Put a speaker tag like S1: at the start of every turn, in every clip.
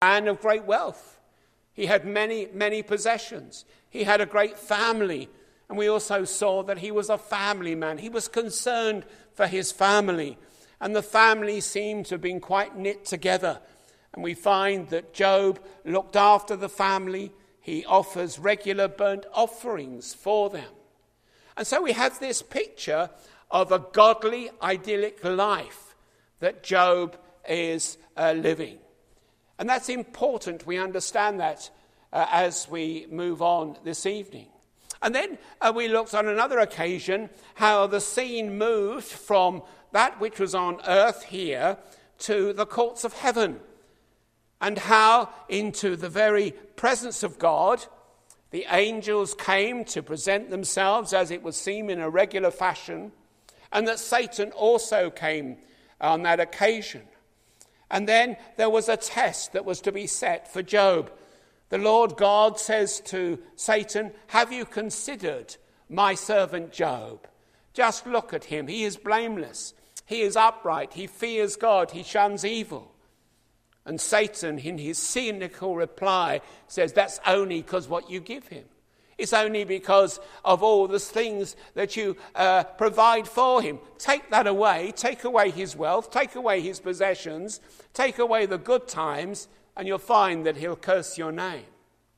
S1: man of great wealth. He had many, many possessions. He had a great family. And we also saw that he was a family man. He was concerned for his family. And the family seemed to have been quite knit together. And we find that Job looked after the family. He offers regular burnt offerings for them. And so we have this picture of a godly, idyllic life that Job is living. And that's important. We understand that as we move on this evening. And then we looked on another occasion how the scene moved from that which was on earth here to the courts of heaven. And how into the very presence of God, the angels came to present themselves, as it would seem, in a regular fashion. And that Satan also came on that occasion. And then there was a test that was to be set for Job. The Lord God says to Satan, "Have you considered my servant Job? Just look at him. He is blameless. He is upright. He fears God. He shuns evil." And Satan, in his cynical reply, says, "That's only because what you give him. It's only because of all the things that you provide for him. Take that away. Take away his wealth. Take away his possessions. Take away the good times, and you'll find that he'll curse your name."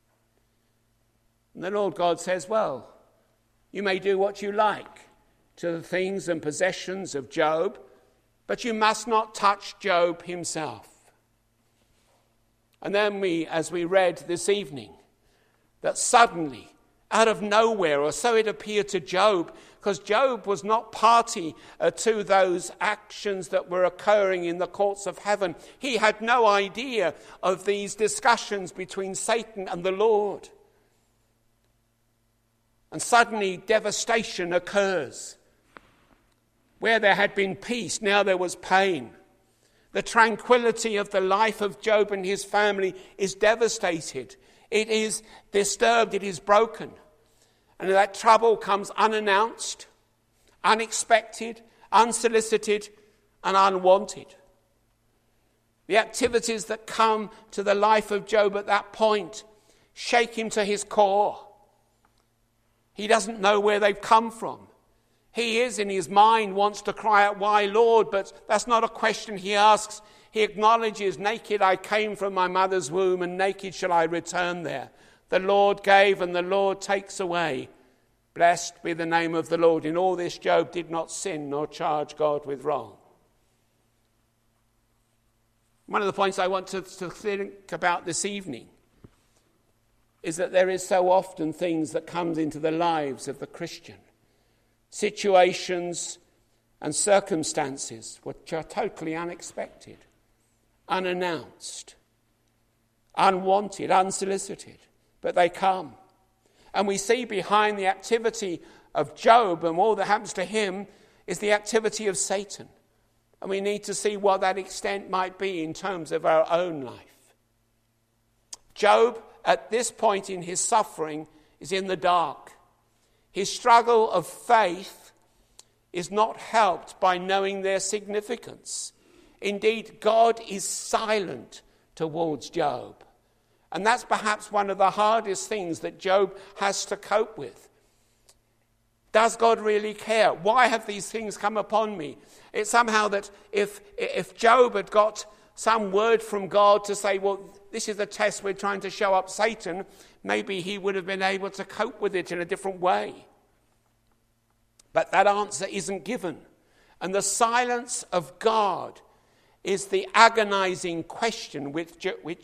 S1: And the Lord God says, "Well, you may do what you like to the things and possessions of Job, but you must not touch Job himself." And then as we read this evening, that suddenly, out of nowhere, or so it appeared to Job, because Job was not party to those actions that were occurring in the courts of heaven. He had no idea of these discussions between Satan and the Lord. And suddenly devastation occurs. Where there had been peace, now there was pain. The tranquility of the life of Job and his family is devastated. It is disturbed, it is broken. And that trouble comes unannounced, unexpected, unsolicited, and unwanted. The activities that come to the life of Job at that point shake him to his core. He doesn't know where they've come from. He is, in his mind, wants to cry out, "Why, Lord?" But that's not a question he asks. He acknowledges, "Naked I came from my mother's womb, and naked shall I return there. The Lord gave, and the Lord takes away. Blessed be the name of the Lord." In all this, Job did not sin nor charge God with wrong. One of the points I want to think about this evening is that there is so often things that come into the lives of the Christian. Situations and circumstances which are totally unexpected, unannounced, unwanted, unsolicited, but they come. And we see behind the activity of Job and all that happens to him is the activity of Satan. And we need to see what that extent might be in terms of our own life. Job, at this point in his suffering, is in the dark. His struggle of faith is not helped by knowing their significance. Indeed, God is silent towards Job. And that's perhaps one of the hardest things that Job has to cope with. Does God really care? Why have these things come upon me? It's somehow that if Job had got some word from God to say, "Well, this is the test we're trying to show up Satan," maybe he would have been able to cope with it in a different way. But that answer isn't given. And the silence of God is the agonizing question with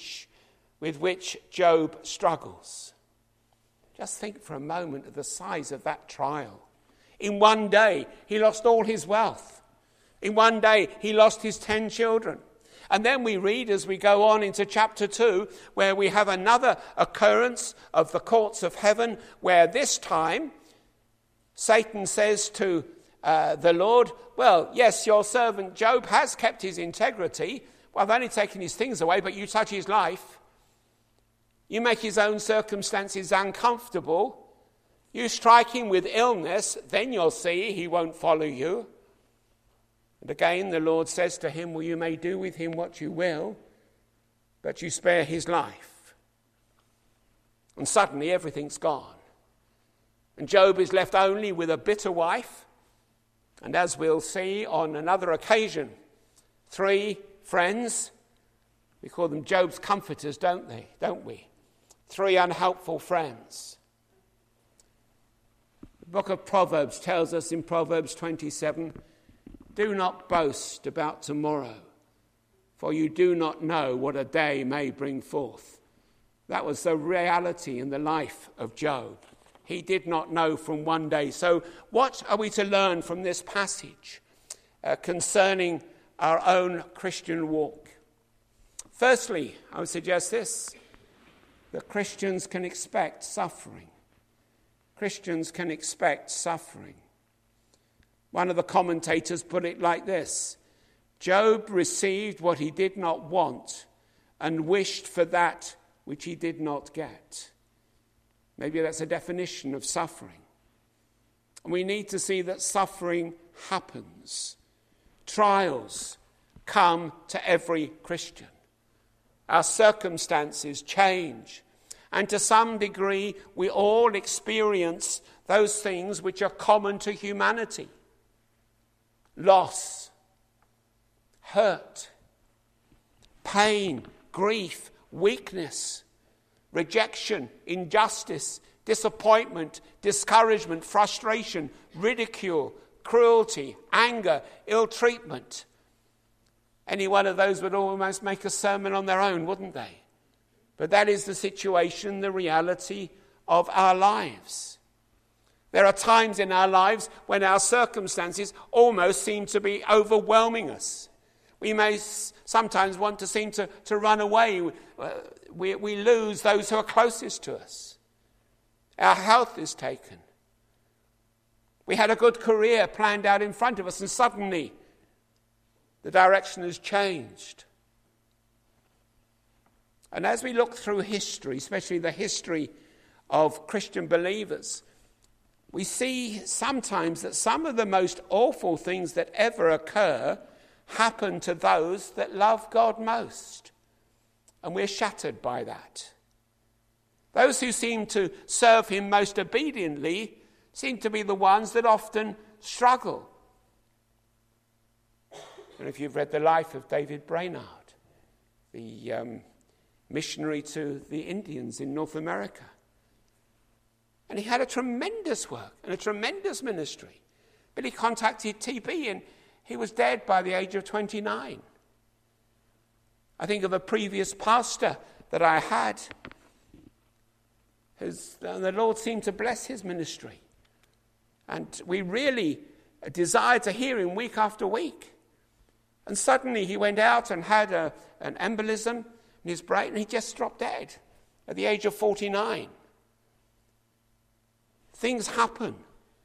S1: which Job struggles. Just think for a moment of the size of that trial. In one day, he lost all his wealth. In one day, he lost his 10 children. And then we read as we go on into chapter 2, where we have another occurrence of the courts of heaven, where this time Satan says to the Lord, "Well, yes, your servant Job has kept his integrity. Well, I've only taken his things away, but you touch his life. You make his own circumstances uncomfortable. You strike him with illness, then you'll see he won't follow you." And again the Lord says to him, "Well, you may do with him what you will, but you spare his life. And suddenly everything's gone. And Job is left only with a bitter wife. And as we'll see on another occasion, 3 friends. We call them Job's comforters, don't we? 3 unhelpful friends. The book of Proverbs tells us in Proverbs 27, do not boast about tomorrow, for you do not know what a day may bring forth. That was the reality in the life of Job. He did not know from one day. So what are we to learn from this passage concerning our own Christian walk? Firstly, I would suggest this, that Christians can expect suffering. Christians can expect suffering. One of the commentators put it like this: Job received what he did not want and wished for that which he did not get. Maybe that's a definition of suffering. And we need to see that suffering happens. Trials come to every Christian. Our circumstances change. And to some degree, we all experience those things which are common to humanity. Loss, hurt, pain, grief, weakness, rejection, injustice, disappointment, discouragement, frustration, ridicule, cruelty, anger, ill treatment. Any one of those would almost make a sermon on their own, wouldn't they? But that is the situation, the reality of our lives. There are times in our lives when our circumstances almost seem to be overwhelming us. We may sometimes want to seem to run away. We lose those who are closest to us. Our health is taken. We had a good career planned out in front of us, and suddenly the direction has changed. And as we look through history, especially the history of Christian believers, we see sometimes that some of the most awful things that ever occur happen to those that love God most. And we're shattered by that. Those who seem to serve him most obediently seem to be the ones that often struggle. And if you've read the life of David Brainerd, the missionary to the Indians in North America, and he had a tremendous work and a tremendous ministry, but he contacted TB and he was dead by the age of 29. I think of a previous pastor that I had. The Lord seemed to bless his ministry. And we really desired to hear him week after week. And suddenly he went out and had an embolism in his brain, and he just dropped dead at the age of 49. Things happen.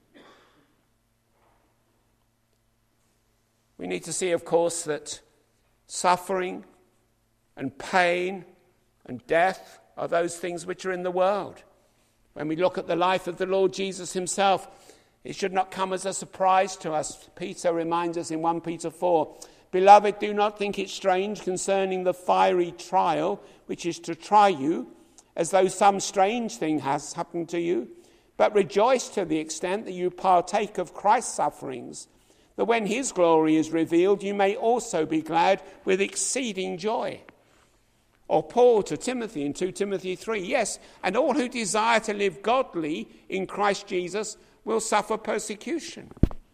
S1: We need to see, of course, that suffering and pain and death are those things which are in the world. When we look at the life of the Lord Jesus himself, it should not come as a surprise to us. Peter reminds us in 1 Peter 4, "Beloved, do not think it strange concerning the fiery trial which is to try you, as though some strange thing has happened to you, but rejoice to the extent that you partake of Christ's sufferings, that when his glory is revealed, you may also be glad with exceeding joy." Or Paul to Timothy in 2 Timothy 3, "Yes, and all who desire to live godly in Christ Jesus will suffer persecution."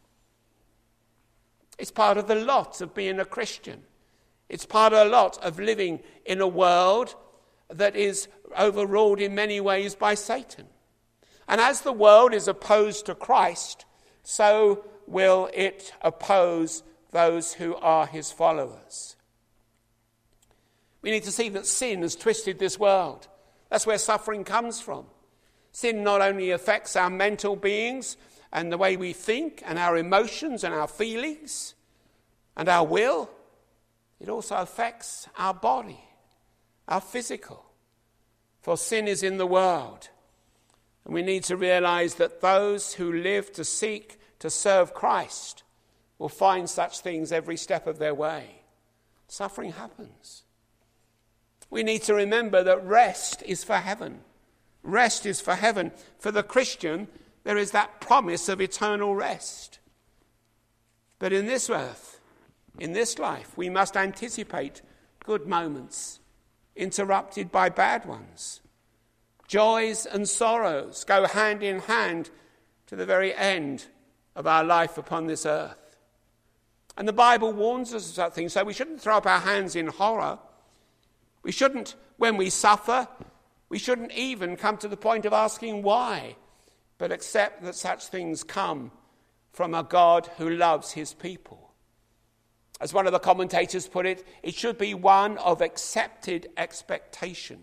S1: It's part of the lot of being a Christian. It's part of the lot of living in a world that is overruled in many ways by Satan. And as the world is opposed to Christ, so will it oppose those who are his followers. We need to see that sin has twisted this world. That's where suffering comes from. Sin not only affects our mental beings and the way we think and our emotions and our feelings and our will, it also affects our body, our physical. For sin is in the world. And we need to realize that those who live to seek to serve Christ will find such things every step of their way. Suffering happens. We need to remember that rest is for heaven. Rest is for heaven. For the Christian, there is that promise of eternal rest. But in this earth, in this life, we must anticipate good moments interrupted by bad ones. Joys and sorrows go hand in hand to the very end of our life upon this earth. And the Bible warns us of such things, so we shouldn't throw up our hands in horror. We shouldn't, when we suffer, we shouldn't even come to the point of asking why, but accept that such things come from a God who loves his people. As one of the commentators put it, it should be one of accepted expectation.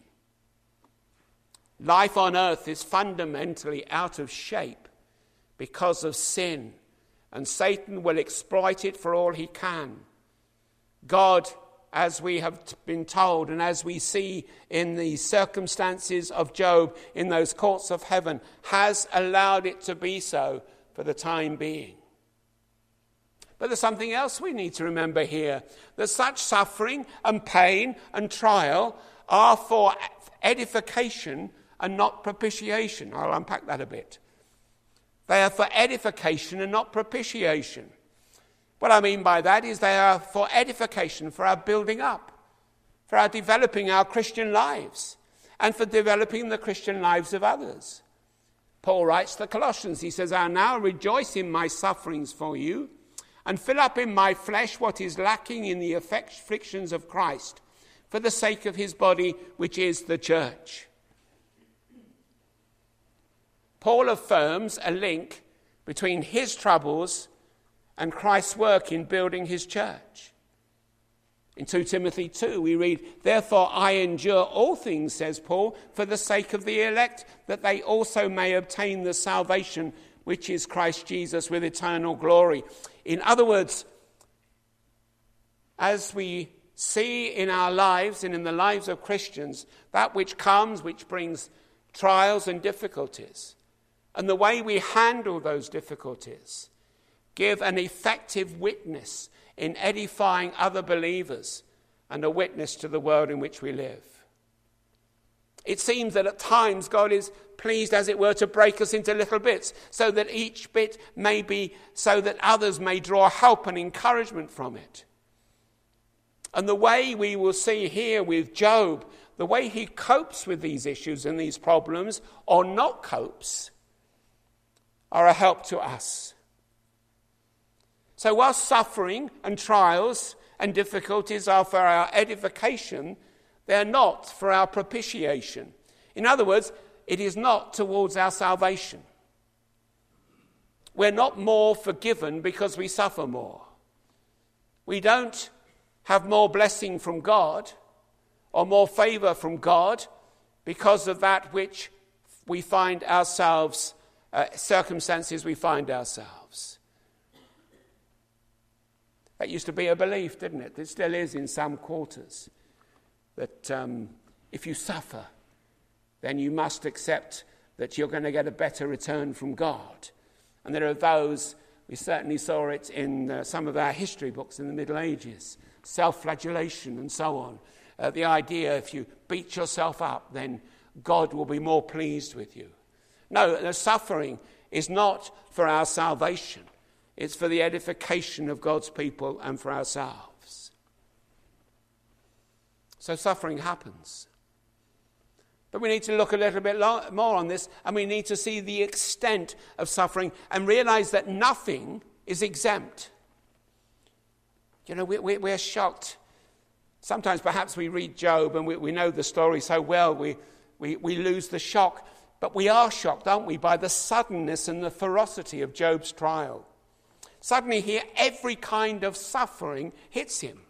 S1: Life on earth is fundamentally out of shape because of sin, and Satan will exploit it for all he can. God, as we have been told and as we see in the circumstances of Job in those courts of heaven, has allowed it to be so for the time being. But there's something else we need to remember here, that such suffering and pain and trial are for edification and not propitiation. I'll unpack that a bit. They are for edification and not propitiation. What I mean by that is they are for edification, for our building up, for our developing our Christian lives, and for developing the Christian lives of others. Paul writes to the Colossians, he says, I now rejoice in my sufferings for you, and fill up in my flesh what is lacking in the afflictions of Christ, for the sake of his body, which is the church. Paul affirms a link between his troubles and Christ's work in building his church. In 2 Timothy 2 we read, therefore I endure all things, says Paul, for the sake of the elect, that they also may obtain the salvation which is Christ Jesus with eternal glory. In other words, as we see in our lives and in the lives of Christians, that which comes, which brings trials and difficulties, and the way we handle those difficulties, give an effective witness in edifying other believers and a witness to the world in which we live. It seems that at times God is pleased, as it were, to break us into little bits, so that each bit may be so that others may draw help and encouragement from it. And the way we will see here with Job, the way he copes with these issues and these problems, or not copes, are a help to us. So while suffering and trials and difficulties are for our edification, they're not for our propitiation. In other words, it is not towards our salvation. We're not more forgiven because we suffer more. We don't have more blessing from God or more favor from God because of that which we find ourselves, circumstances we find ourselves. That used to be a belief, didn't it? It still is in some quarters, that if you suffer, then you must accept that you're going to get a better return from God. And there are those, we certainly saw it in some of our history books in the Middle Ages, self-flagellation and so on. The idea, if you beat yourself up, then God will be more pleased with you. No, the suffering is not for our salvation. It's for the edification of God's people and for ourselves. So suffering happens. But we need to look a little bit more on this, and we need to see the extent of suffering and realize that nothing is exempt. You know, we're shocked. Sometimes perhaps we read Job and we know the story so well, we lose the shock. But we are shocked, aren't we, by the suddenness and the ferocity of Job's trial. Suddenly here, every kind of suffering hits him.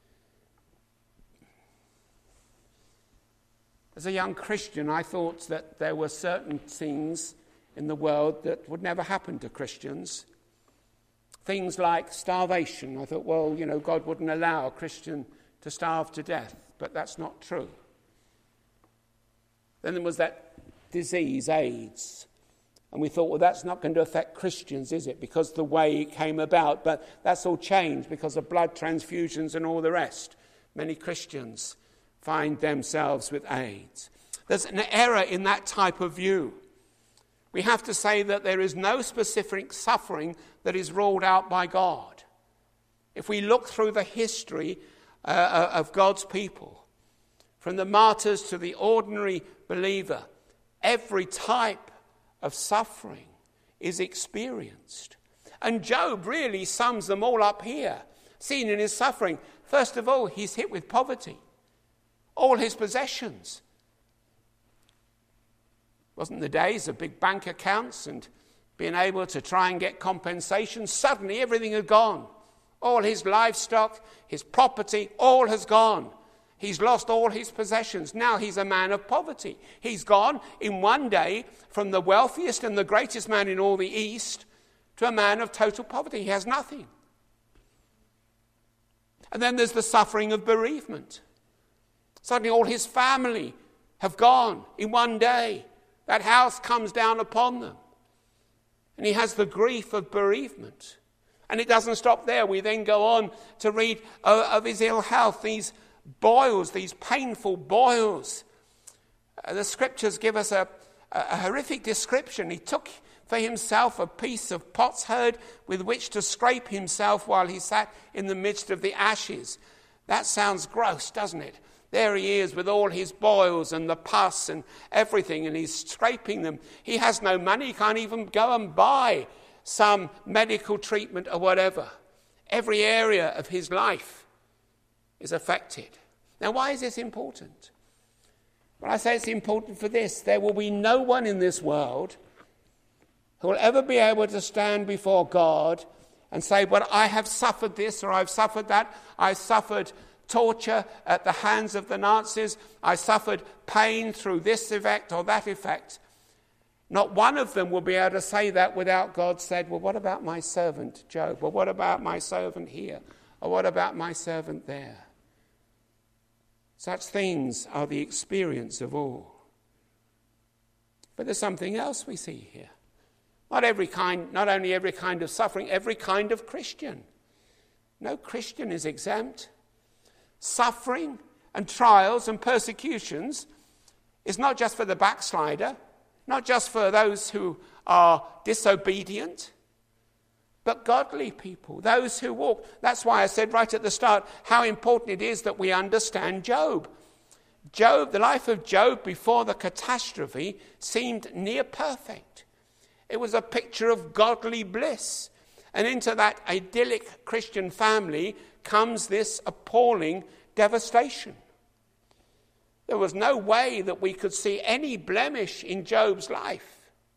S1: As a young Christian, I thought that there were certain things in the world that would never happen to Christians. Things like starvation. I thought, well, you know, God wouldn't allow a Christian to starve to death, but that's not true. Then there was that disease, AIDS. And we thought, well, that's not going to affect Christians, is it? Because the way it came about. But that's all changed because of blood transfusions and all the rest. Many Christians find themselves with AIDS. There's an error in that type of view. We have to say that there is no specific suffering that is ruled out by God. If we look through the history of God's people, from the martyrs to the ordinary believer, every type of suffering is experienced. And Job really sums them all up here, seen in his suffering. First of all, he's hit with poverty. All his possessions. Wasn't the days of big bank accounts and being able to try and get compensation. Suddenly everything had gone. All his livestock, his property, all has gone. He's lost all his possessions. Now he's a man of poverty. He's gone in one day from the wealthiest and the greatest man in all the East to a man of total poverty. He has nothing. And then there's the suffering of bereavement. Suddenly all his family have gone in one day. That house comes down upon them. And he has the grief of bereavement. And it doesn't stop there. We then go on to read of his ill health, these boils, these painful boils. The scriptures give us a horrific description. He took for himself a piece of potsherd with which to scrape himself while he sat in the midst of the ashes. That sounds gross, doesn't it? There he is with all his boils and the pus and everything, and he's scraping them. He has no money. He can't even go and buy some medical treatment or whatever. Every area of his life is affected. Now, why is this important? Well, I say it's important for this. There will be no one in this world who will ever be able to stand before God and say, well, I have suffered this or I've suffered that. I suffered torture at the hands of the Nazis. I suffered pain through this effect or that effect. Not one of them will be able to say that without God said, well, what about my servant Job? Well, what about my servant here? Or what about my servant there? Such things are the experience of all. But there's something else we see here. Not only every kind of suffering, every kind of Christian. No Christian is exempt. Suffering and trials and persecutions is not just for the backslider, not just for those who are disobedient, but godly people, those who walk. That's why I said right at the start how important it is that we understand Job. Job, the life of Job before the catastrophe seemed near perfect. It was a picture of godly bliss. And into that idyllic Christian family comes this appalling devastation. There was no way that we could see any blemish in Job's life.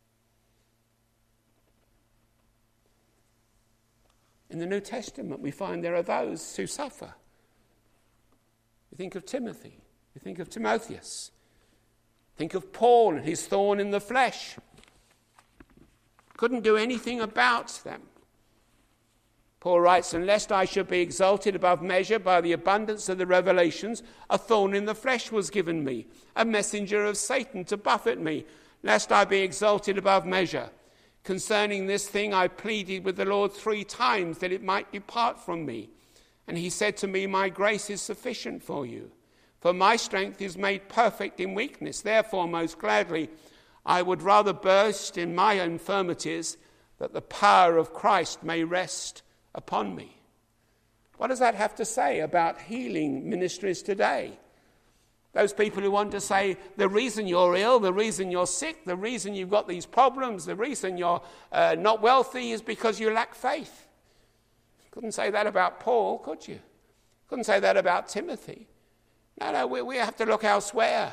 S1: In the New Testament, we find there are those who suffer. We think of Timothy. We think of Timotheus. Think of Paul and his thorn in the flesh. Couldn't do anything about them. Paul writes, and lest I should be exalted above measure by the abundance of the revelations, a thorn in the flesh was given me, a messenger of Satan to buffet me, lest I be exalted above measure. Concerning this thing I pleaded with the Lord 3 times that it might depart from me. And he said to me, my grace is sufficient for you, for my strength is made perfect in weakness. Therefore, most gladly, I would rather boast in my infirmities, that the power of Christ may rest upon me. What does that have to say about healing ministries today? Those people who want to say the reason you're ill, the reason you're sick, the reason you've got these problems, the reason you're not wealthy is because you lack faith. Couldn't say that about Paul, could you? Couldn't say that about Timothy. No, we have to look elsewhere.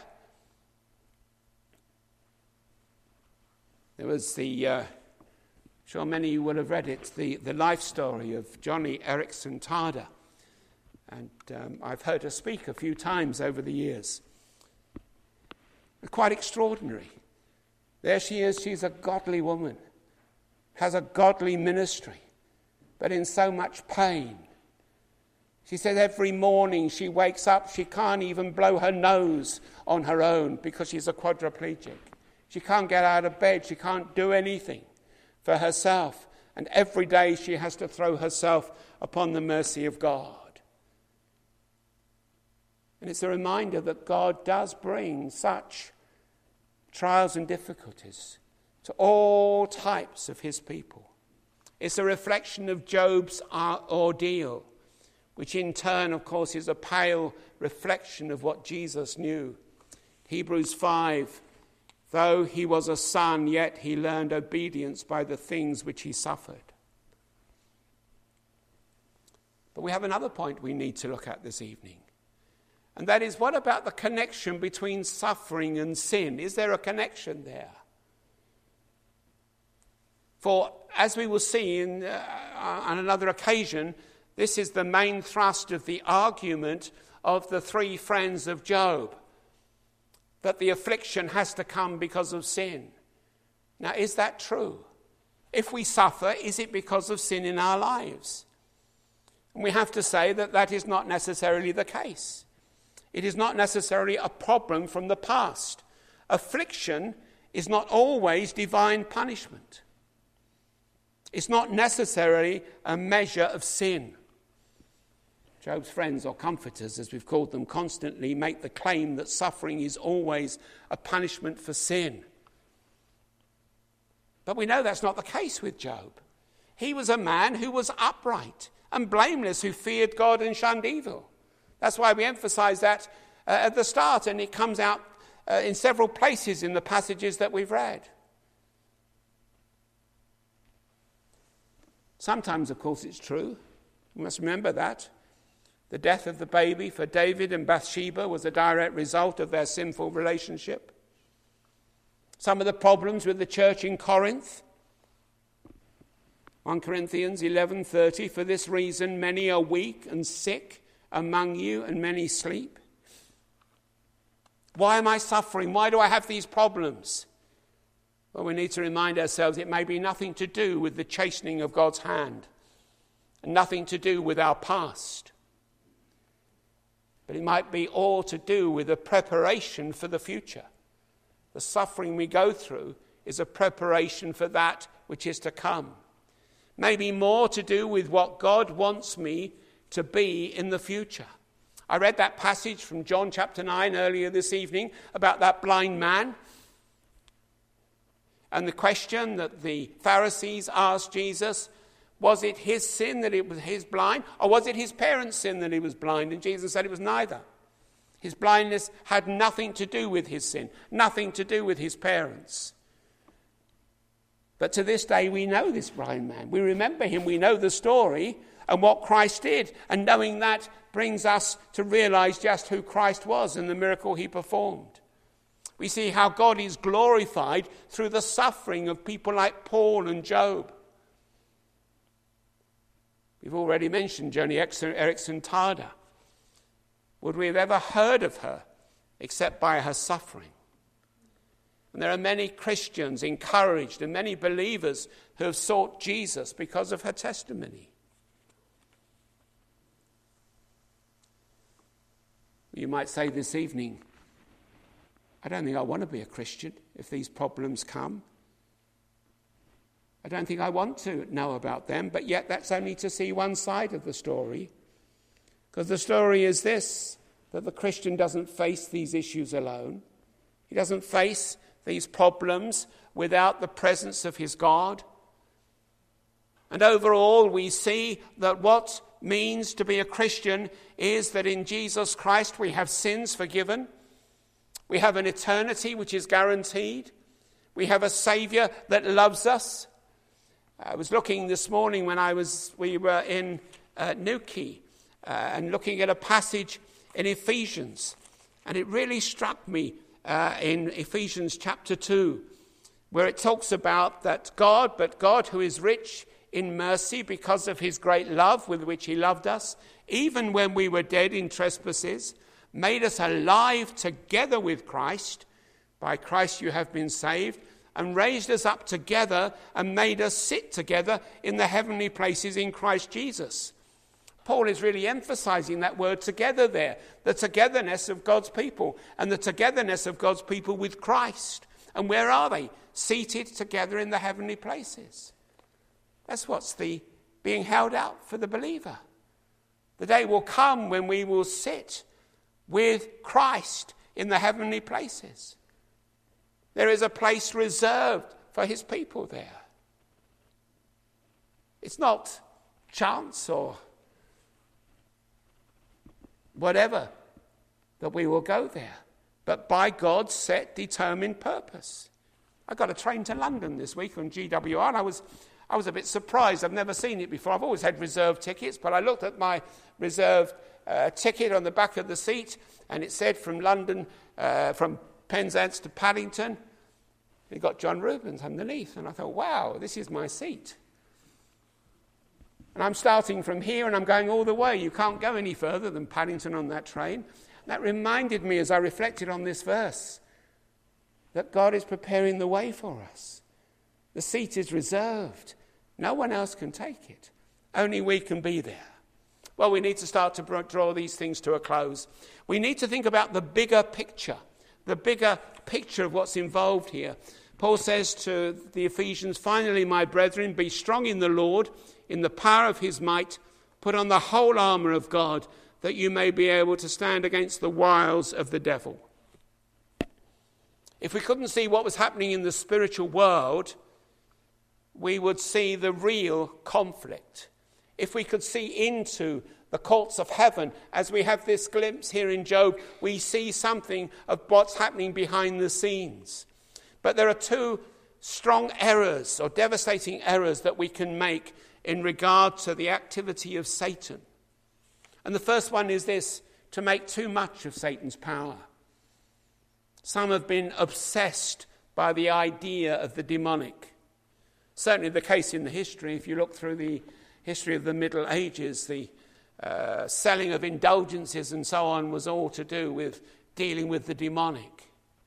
S1: There was I'm sure many of you will have read it, the life story of Johnny Erickson Tada. And I've heard her speak a few times over the years. Quite extraordinary. There she is, she's a godly woman, has a godly ministry, but in so much pain. She said every morning she wakes up, she can't even blow her nose on her own because she's a quadriplegic. She can't get out of bed, she can't do anything for herself. And every day she has to throw herself upon the mercy of God. And it's a reminder that God does bring such trials and difficulties to all types of his people. It's a reflection of Job's ordeal, which in turn, of course, is a pale reflection of what Jesus knew. Hebrews 5, though he was a son, yet he learned obedience by the things which he suffered. But we have another point we need to look at this evening. And that is, what about the connection between suffering and sin? Is there a connection there? For as we will see on another occasion, this is the main thrust of the argument of the three friends of Job, that the affliction has to come because of sin. Now, is that true? If we suffer, is it because of sin in our lives? And we have to say that that is not necessarily the case. It is not necessarily a problem from the past. Affliction is not always divine punishment. It's not necessarily a measure of sin. Job's friends, or comforters, as we've called them, constantly make the claim that suffering is always a punishment for sin. But we know that's not the case with Job. He was a man who was upright and blameless, who feared God and shunned evil. That's why we emphasize that at the start, and it comes out in several places in the passages that we've read. Sometimes, of course, it's true. We must remember that. The death of the baby for David and Bathsheba was a direct result of their sinful relationship. Some of the problems with the church in Corinth. 1 Corinthians 11:30, for this reason many are weak and sick among you, and many sleep. Why am I suffering? Why do I have these problems? Well, we need to remind ourselves it may be nothing to do with the chastening of God's hand, and nothing to do with our past. But it might be all to do with a preparation for the future. The suffering we go through is a preparation for that which is to come. Maybe more to do with what God wants me to be in the future. I read that passage from John chapter 9 earlier this evening about that blind man. And the question that the Pharisees asked Jesus, was it his sin that it was his blind, or was it his parents' sin that he was blind? And Jesus said it was neither. His blindness had nothing to do with his sin, nothing to do with his parents. But to this day we know this blind man. We remember him, we know the story and what Christ did. And knowing that brings us to realize just who Christ was and the miracle he performed. We see how God is glorified through the suffering of people like Paul and Job. We've already mentioned Joni Eareckson Tada. Would we have ever heard of her except by her suffering? And there are many Christians encouraged and many believers who have sought Jesus because of her testimony. You might say this evening, I don't think I want to be a Christian if these problems come. I don't think I want to know about them, but yet that's only to see one side of the story. Because the story is this, that the Christian doesn't face these issues alone. He doesn't face these problems without the presence of his God. And overall, we see that what means to be a Christian is that in Jesus Christ we have sins forgiven. We have an eternity which is guaranteed. We have a Saviour that loves us. I was looking this morning when we were in Newquay and looking at a passage in Ephesians. And it really struck me in Ephesians chapter 2, where it talks about that God who is rich in mercy because of his great love with which he loved us, even when we were dead in trespasses, made us alive together with Christ. By Christ you have been saved, and raised us up together and made us sit together in the heavenly places in Christ Jesus. Paul is really emphasizing that word together there, the togetherness of God's people and the togetherness of God's people with Christ. And where are they? Seated together in the heavenly places. That's what's being held out for the believer. The day will come when we will sit with Christ in the heavenly places. There is a place reserved for his people there. It's not chance or whatever that we will go there, but by God's set, determined purpose. I got a train to London this week on GWR, and I was a bit surprised. I've never seen it before. I've always had reserved tickets, but I looked at my reserved ticket on the back of the seat, and it said from London, from Penzance to Paddington. It got John Rubens underneath, and I thought, wow, this is my seat. And I'm starting from here, and I'm going all the way. You can't go any further than Paddington on that train. That reminded me, as I reflected on this verse, that God is preparing the way for us. The seat is reserved. No one else can take it. Only we can be there. Well, we need to start to draw these things to a close. We need to think about the bigger picture of what's involved here. Paul says to the Ephesians, "Finally, my brethren, be strong in the Lord, in the power of his might. Put on the whole armour of God, that you may be able to stand against the wiles of the devil." If we couldn't see what was happening in the spiritual world, we would see the real conflict. If we could see into the courts of heaven, as we have this glimpse here in Job, we see something of what's happening behind the scenes. But there are two strong errors or devastating errors that we can make in regard to the activity of Satan. And the first one is this: to make too much of Satan's power. Some have been obsessed by the idea of the demonic. Certainly the case in the history. If you look through the history of the Middle Ages, the selling of indulgences and so on was all to do with dealing with the demonic.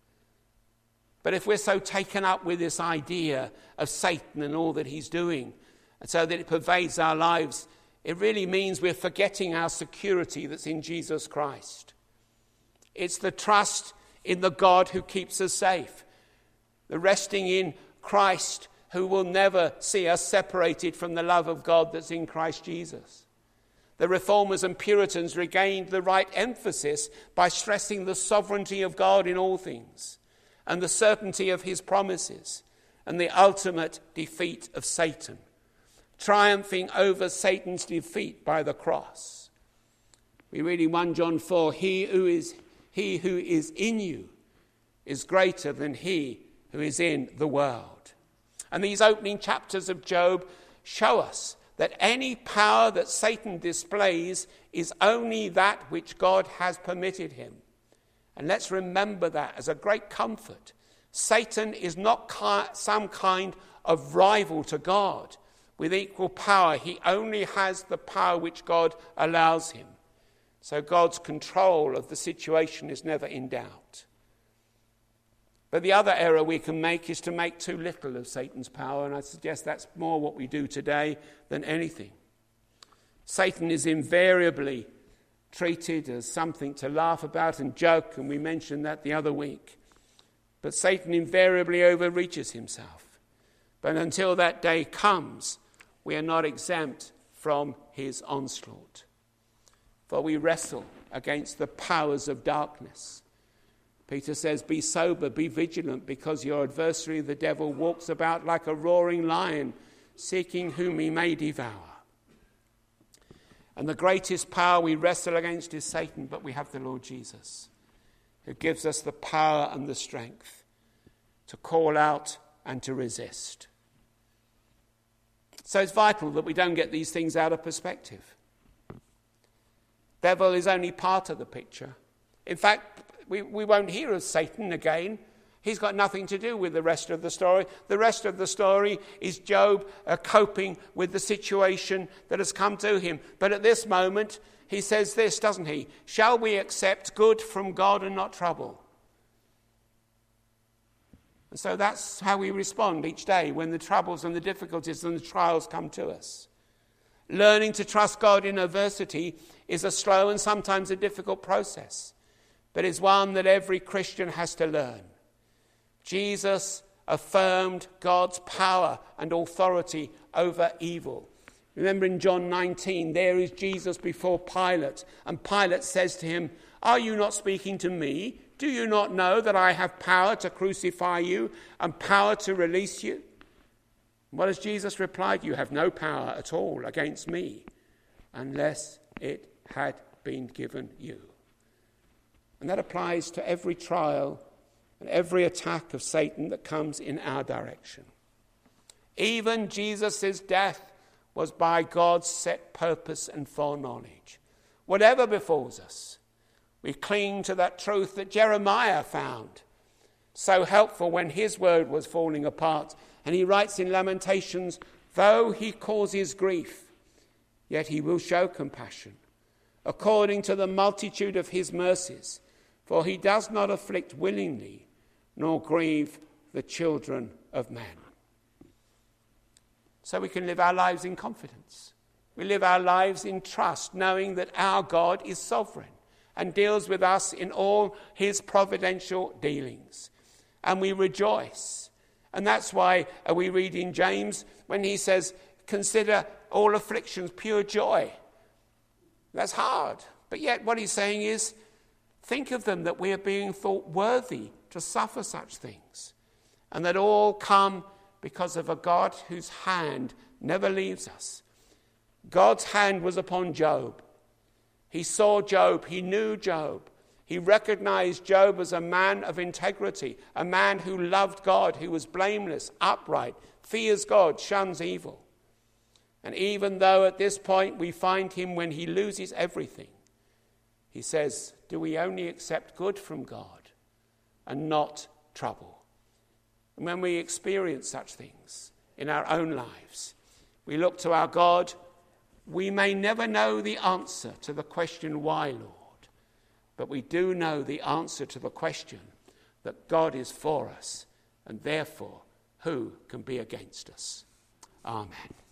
S1: But if we're so taken up with this idea of Satan and all that he's doing, and so that it pervades our lives, it really means we're forgetting our security that's in Jesus Christ. It's the trust in the God who keeps us safe, the resting in Christ who will never see us separated from the love of God that's in Christ Jesus. The Reformers and Puritans regained the right emphasis by stressing the sovereignty of God in all things, and the certainty of his promises, and the ultimate defeat of Satan, triumphing over Satan's defeat by the cross. We read in 1 John 4, he who is in you is greater than he who is in the world. And these opening chapters of Job show us that any power that Satan displays is only that which God has permitted him. And let's remember that as a great comfort. Satan is not some kind of rival to God with equal power. He only has the power which God allows him. So God's control of the situation is never in doubt. But the other error we can make is to make too little of Satan's power, and I suggest that's more what we do today than anything. Satan is invariably treated as something to laugh about and joke, and we mentioned that the other week. But Satan invariably overreaches himself. But until that day comes, we are not exempt from his onslaught. For we wrestle against the powers of darkness. Peter says, be sober, be vigilant, because your adversary, the devil, walks about like a roaring lion, seeking whom he may devour. And the greatest power we wrestle against is Satan, but we have the Lord Jesus, who gives us the power and the strength to call out and to resist. So it's vital that we don't get these things out of perspective. Devil is only part of the picture. In fact, we won't hear of Satan again. He's got nothing to do with the rest of the story. The rest of the story is Job coping with the situation that has come to him. But at this moment, he says this, doesn't he? Shall we accept good from God and not trouble? And so that's how we respond each day when the troubles and the difficulties and the trials come to us. Learning to trust God in adversity is a slow and sometimes a difficult process, but it's one that every Christian has to learn. Jesus affirmed God's power and authority over evil. Remember in John 19, there is Jesus before Pilate, and Pilate says to him, Are you not speaking to me? Do you not know that I have power to crucify you and power to release you? What has Jesus replied? You have no power at all against me unless it had been given you. And that applies to every trial and every attack of Satan that comes in our direction. Even Jesus' death was by God's set purpose and foreknowledge. Whatever befalls us, we cling to that truth that Jeremiah found so helpful when his word was falling apart. And he writes in Lamentations, though he causes grief, yet he will show compassion, according to the multitude of his mercies. For he does not afflict willingly, nor grieve the children of man. So we can live our lives in confidence. We live our lives in trust, knowing that our God is sovereign and deals with us in all his providential dealings. And we rejoice. And that's why we read in James when he says, consider all afflictions pure joy. That's hard. But yet what he's saying is, think of them that we are being thought worthy to suffer such things. And that all come because of a God whose hand never leaves us. God's hand was upon Job. He saw Job. He knew Job. He recognized Job as a man of integrity, a man who loved God, who was blameless, upright, fears God, shuns evil. And even though at this point we find him when he loses everything, he says, do we only accept good from God and not trouble? And when we experience such things in our own lives, we look to our God. We may never know the answer to the question, why, Lord? But we do know the answer to the question that God is for us, and therefore, who can be against us? Amen.